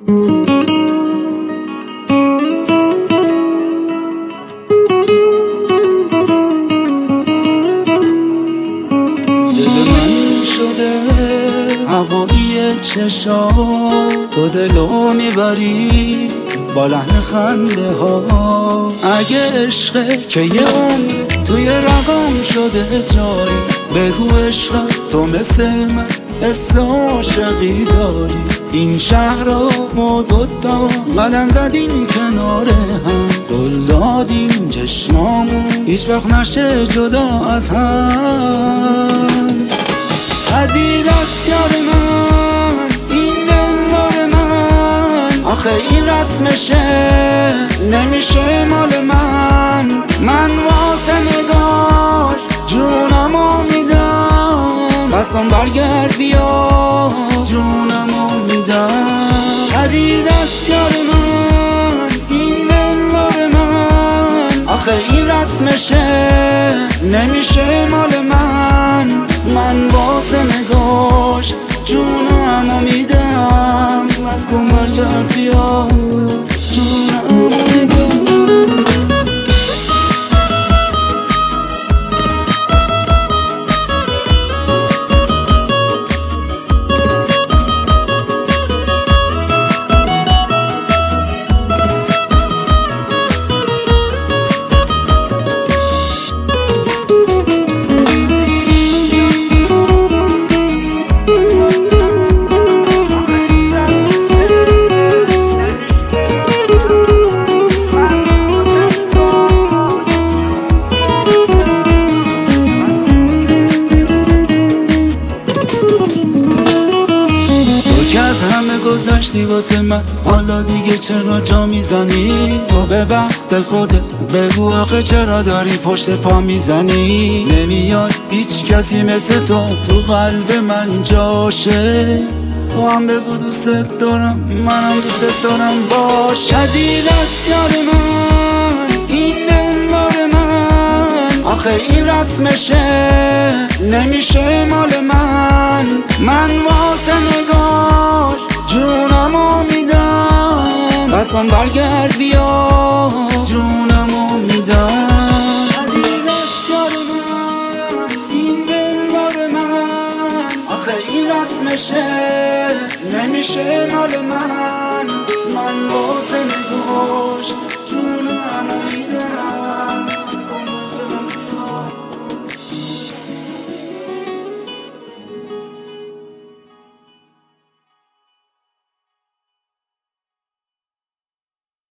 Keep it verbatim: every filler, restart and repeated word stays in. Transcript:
هوایی چشام تو دلو میبری با لحن خنده ها. اگه عشقه که یه عمر توی رقم شده جاری، بگو عشقم تو مثل من حس عاشقی داری. این شهر را ما دوتا قدم زدیم کنار هم، گل دادیم چشمامون هیچ وقت نشه جدا از هم. پدید است یار من این دلدار من، آخه این رسمشه نمیشه مال من. من واسه نگاش جونمو میدم، بس کن برگرد بیا جونمو میدم. پدید است یار من این دلدار من، آخه این رسمشه نمیشه مال من. من واسه نگاش جونمو میدم، بس کن برگرد بیا جونمو میدم. از همه گذشتی واسه من، حالا دیگه چرا جا میزنی؟ تو به بخت خودت بگو آخه چرا داری پشت پا میزنی؟ نمیاد هیچ کسی مثل تو تو قلب من جاشه. تو هم بگو دوست دارم منم دوست دارم باش. شدید است یار من این دلدار من، آخه این رسمشه نمیشه مال من. من واسه نگاش جونمو میدم، بس کن برگرد بیا جونمو میدم. پدید است یار من این دلدار من، آخه این رسمشه نمیشه مال من. من واسه